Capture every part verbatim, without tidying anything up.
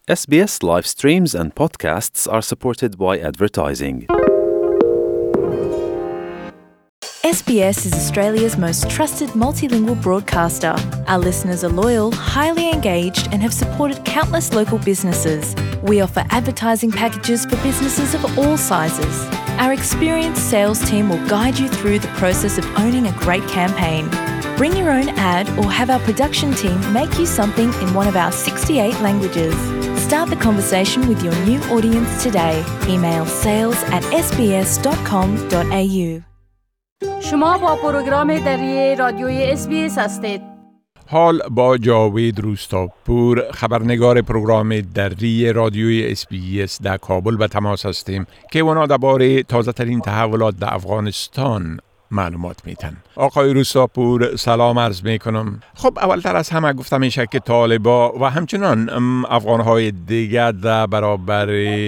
S B S live streams and podcasts are supported by advertising. S B S is Australia's most trusted multilingual broadcaster. Our listeners are loyal, highly engaged, and have supported countless local businesses. We offer advertising packages for businesses of all sizes. Our experienced sales team will guide you through the process of owning a great campaign. Bring your own ad or have our production team make you something in one of our sixty-eight languages. Start the conversation with your new audience today. Email sales at s b s dot com dot a u. شما با پروگرام دری رادیوی اس بی اس هستید. حال با جاوید روستاپور خبرنگار پروگرام دری رادیوی اس بی اس در کابل به تماس هستیم که اونا درباره تازه ترین تحولات در افغانستان معلومات میتن. آقای روستاپور سلام عرض میکنم. خب اولتر از همه گفتم میشه که طالبا و همچنان افغانهای دیگر در برابر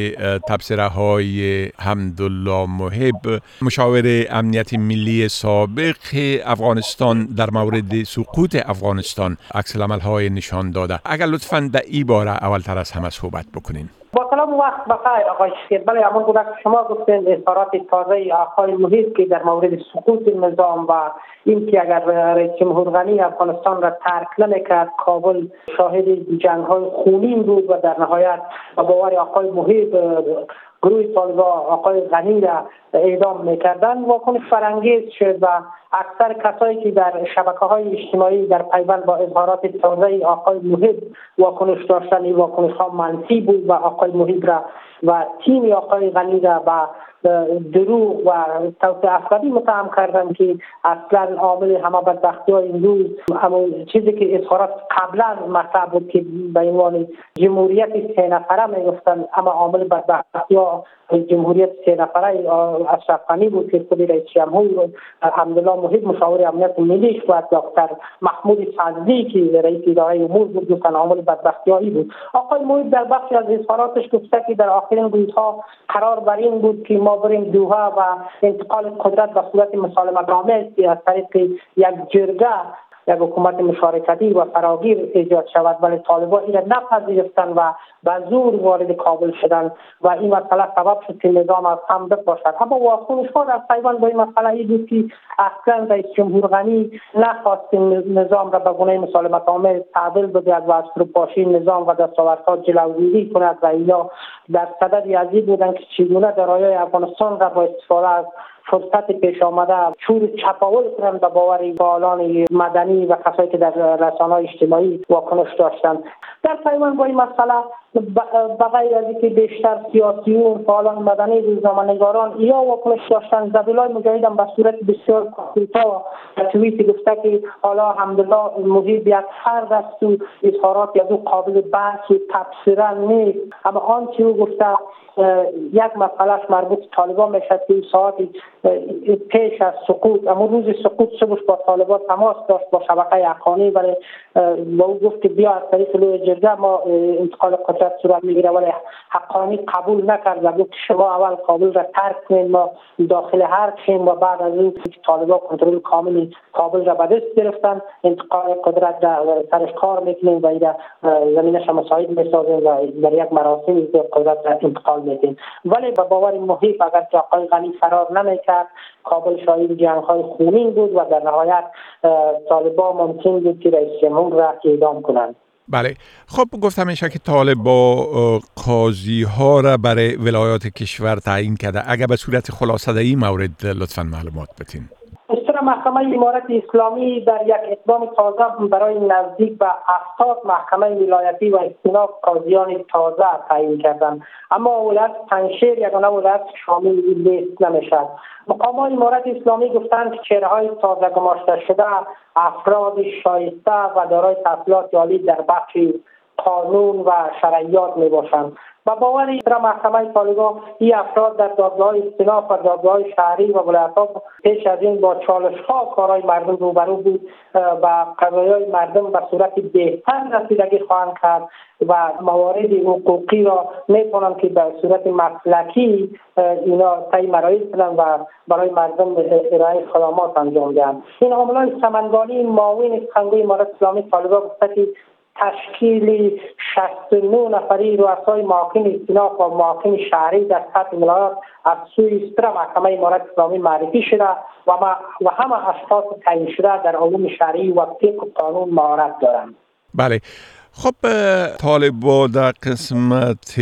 تبصره های حمدالله محب مشاور امنیت ملی سابق افغانستان در مورد سقوط افغانستان عکس العمل های نشان داده. اگر لطفاً در این باره اولتر از همه صحبت بکنین. با سلام وقت بخیر آقای شکیر. بله همون گونه که شما گفتین اظهارات تازه آقای محیط که در مورد سقوط نظام و این که اگر رئیس جمهور غنی افغانستان را ترک نمیکرد کابل شاهد جنگ های خونین بود و در نهایت با باور آقای محیط گروه طالبان آقای غنی را اعدام میکردن واکنش برانگیز شد و اکثر کسایی که در شبکه‌های اجتماعی در پیوند با اظهارات تازه آقای محیط واکنش داشتن این واکنش ها منفی بود و آقای محیط را و تیم آقای غنی را با دروغ و توسعه افکاری متهم کردن که اصلا عامل همه بدبختی های این روز همون چیزی که اظهارات قبلا مطرح بود که به عنوان جمهوریت سه نفره میگفتن اما عامل بدبختی ها جمهوریت سه نفره اشرف غنی بود که خود رئیس جمهور حمدالله محب مشاور امنیت ملی و دکتر محمود فضلی که رئیس اداره امور بود گفتن عامل بدبختی هایی بود. آقای محب در بخشی از اظهاراتش گفته که در آخرین روزها قرار بر این بود که ما بریم دوحه و انتقال قدرت به صورت مسالمت آمیز از طریق یک جرگه یک حکومت مشارکتی و فراگیر ایجاد شود، ولی طالبان این را نپذیرفتند و به زور وارد کابل شدند و این مسئله سبب شد که نظام از هم بپاشد. اما واکنش ها در پیوند با این مسئله این بود که اصلا رئیس جمهور غنی نخواست نظام را به گونه مسالمت آمیز تعدیل بدهد و از فروپاشی نظام و دستاوردها جلوگیری کند و اینا در صدد یزید بودند که چگونه دارایی افغانستان را با استفاده از فرصت پیش آمده چور چپاول کنند به باور فعالان مدنی و کسایی که در رسانه‌های اجتماعی واکنش داشتند. در پیوند با این مسئله بغیر از اینکه بیشتر سیاسیون فعالان مدنی روزنامه‌نگاران یا واکنش داشتند، ذبیح‌الله مجاهد هم به صورت بسیار کوتاه در توییت گفته که حالا حمدالله محب یک فرد است و اظهارات یا دو قابل بحث و تبصره نیست، اما آنچه او گفته یک مسئلهش مربوط طالبان میشد که ساعت پیش از سقوط اما روز سقوط صبح با طالبان تماس داشت با شبکه حقانی، ولی با او گفت که بیا از طریق لوی جرگه ما انتقال قدرت صورت میگیره، ولی حقانی قبول نکرد و گفت شما اول کابل را ترک کنید ما داخل حرب شیم و بعد از این طالبان کنترل کامل کابل را به دست گرفتن انتقال قدرت را سرش کار میکنیم و این زمینش مساعد میسازیم و در یک مراسم قدرت را انتقال میدیم. ولی به باور محیط اگر که آقای غنی فرار نمیکرد کابل شاهد جنگ های خونین بود و در نهایت طالبان ممکن بود که رئیس جمهور را اعدام کنند. بله، خب گفتم میشه که طالبان قاضی ها را برای ولایات کشور تعیین کرده. اگر به صورت خلاصه در این مورد لطفاً معلومات بدین. محکمه امارت اسلامی در یک اقدام تازه برای نزدیک به هفتاد محکمه ولایتی و استیناف قاضیان تازه تعیین کردند، اما ولایت پنجشیر یگانه ولایت شامل این لیست نمیشد. مقامات امارت اسلامی گفتند که چهره‌های تازه گماشته شده افراد شایسته و دارای تحصیلات عالی در بخش قانون و شرعیات میباشند. با باور در محکمه طالبان این افراد در دادگاه استیناف و دادگاه شهری و ولایت‌ها پیش از این با چالش‌ها کارهای مردم روبرو بود و قضایای مردم به صورت بهتر رسیدگی خواهند کرد و موارد حقوقی را میتونن که به صورت مسلکی اینا طی مراحل کنند و برای مردم ارائه خدمات انجام دهند. این عاملان سمنگانی معاون سخنگوی امارت اسلامی طالبان گفته که تشکیل شصت و نه نفری رؤسای محاکم استیناف و محاکم شهری در سطح ولایات از سوی ستره محکمه امارت اسلامی معرفی شده و, و همه اشخاص تعیین شده در علوم شرعی و فقه قانون مهارت دارند. بله. خب طالبان در قسمت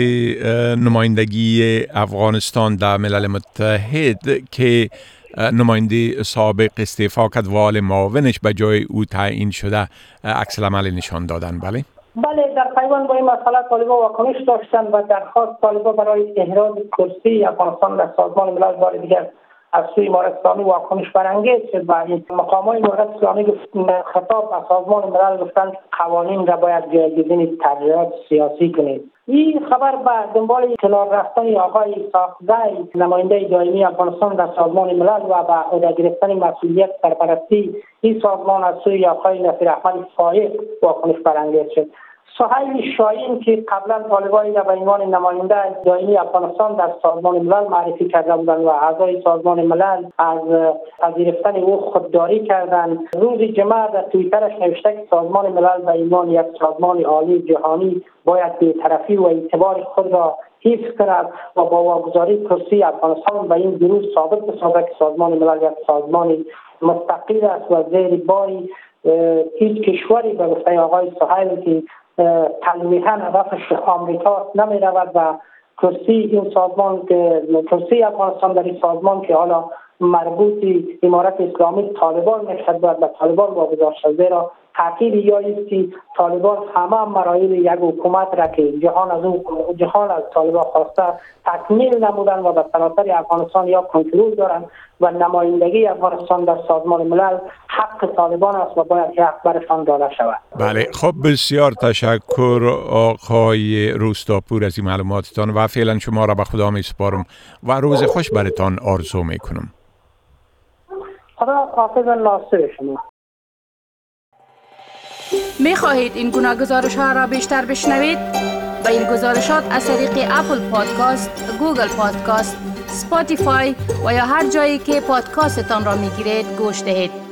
نمایندگی افغانستان در ملل متحد که نماینده سابق استعفا کرد و حال معاونش به جای او تعیین شده عکس العمل نشان دادن. بله بله در پیوند با این مسئله طالبان واکنش داشتند و درخواست طالبان برای احراز کرسی افغانستان در سازمان ملل بار دیگر از سوی امارت اسلامی واکنش برانگیز شد و این مقامات امارت اسلامی خطاب به سازمان ملل گفتند قوانین را باید جایگزین تغییرات سیاسی کنید. این خبر به دنبال کنار رفتن آقای ساخزی نماینده دائمی افغانستان در سازمان ملل و به عهده گرفتن مسئولیت سرپرستی این سازمان از سوی آقای نصیر احمد فائق واکنش برانگیز شد. سهیل شاهین که قبلا طالبان را به عنوان نماینده دائمی افغانستان در سازمان ملل معرفی کرده بودند و اعضای سازمان ملل از پذیرفتن او خودداری کردند، روز جمعه در توییترش نوشته که سازمان ملل به عنوان یک سازمان عالی جهانی باید بی‌طرفی و اعتبار خود را حفظ کند و با واگذاری کرسی افغانستان به این گروه ثابت بسازد که سازمان ملل یک سازمان مستقل است و زیر باری هیچ کشوری به گفته آقای سهیل که تلویحاً هدفش آمریکا نمی رود و کرسی این سازمان که کرسی افغانستان در این سازمان که حالا مربوط امارت اسلامی طالبان میشد باید به طالبان واگذار شد، زیرا تاکید یا است که طالبان همه مراحل یک حکومت را که جهان از اون جهان از طالبان خواسته تکمیل نمودن و به سراسر افغانستان یا کنترل دارند و نمایندگی افغانستان در سازمان ملل حق طالبان است و باید حق برشان داده شود. بله خب بسیار تشکر آقای روستاپور از این معلوماتتان و فعلا شما را به خدا می سپارم و روز خوش برتان آرزو می کنم. خدا حافظ ناصر شما. می خواهید این گناه گزارش ها را بیشتر بشنوید؟ با این گزارشات از طریق اپل پادکاست، گوگل پادکاست، سپاتیفای و یا هر جایی که پادکاستتان را می گیرید گوش دهید.